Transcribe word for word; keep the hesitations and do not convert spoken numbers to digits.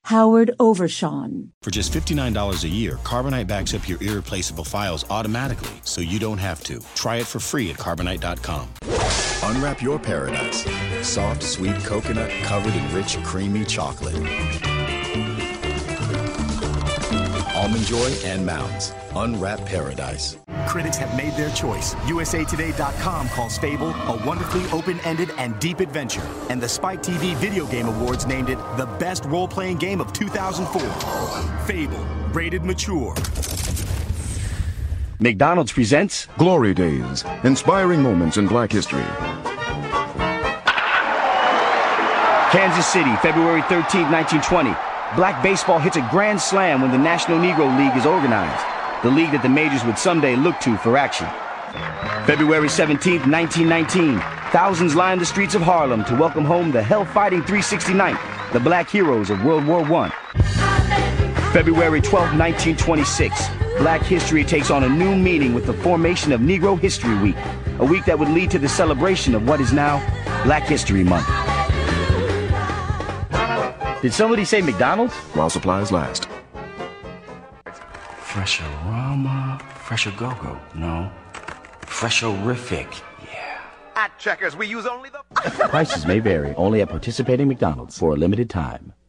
Howard Overshawn. For just fifty-nine dollars a year, Carbonite backs up your irreplaceable files automatically, so you don't have to. Try it for free at carbonite dot com. Unwrap your paradise. Soft, sweet coconut covered in rich, creamy chocolate. Almond Joy and Mounds. Unwrap paradise. Critics have made their choice. U S A Today dot com calls Fable a wonderfully open-ended and deep adventure. And the Spike T V Video Game Awards named it the best role-playing game of two thousand four. Fable, rated mature. McDonald's presents Glory Days, inspiring moments in Black history. Kansas City, February thirteenth, nineteen twenty. Black baseball hits a grand slam when the National Negro League is organized, the league that the majors would someday look to for action. February seventeenth, nineteen nineteen. Thousands line the streets of Harlem to welcome home the hell-fighting three sixty-ninth, the black heroes of World War One. February twelfth, nineteen twenty-six. Black history takes on a new meaning with the formation of Negro History Week, a week that would lead to the celebration of what is now Black History Month. Did somebody say McDonald's? While supplies last. Fresh-orama, Fresh-o-go-go, no. Fresh-orific, yeah. At Checkers, we use only the... Prices may vary, only at participating McDonald's for a limited time.